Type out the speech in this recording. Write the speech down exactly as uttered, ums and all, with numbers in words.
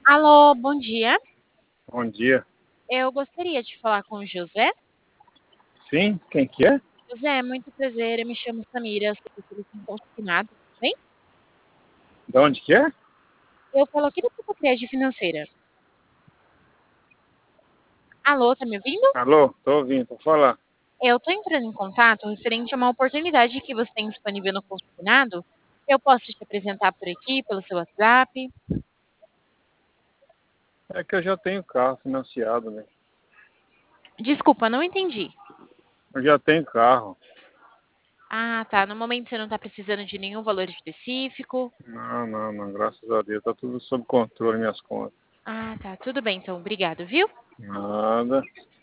Alô, bom dia. Bom dia. Eu gostaria de falar com o José. Sim, quem que é? José, muito prazer, eu me chamo Samira, sou especialista em consignado, tudo bem? De onde que é? Eu falo aqui da Procred Financeira. Alô, tá me ouvindo? Alô, tô ouvindo, tô falar. Eu tô entrando em contato referente a uma oportunidade que você tem disponível no consignado. Eu posso te apresentar por aqui, pelo seu WhatsApp. É que eu já tenho carro financiado, né? Desculpa, não entendi. Eu já tenho carro. Ah, tá. No momento você não tá precisando de nenhum valor específico. Não, não, não, graças a Deus, tá tudo sob controle minhas contas. Ah, tá. Tudo bem, então. Obrigado, viu? Nada.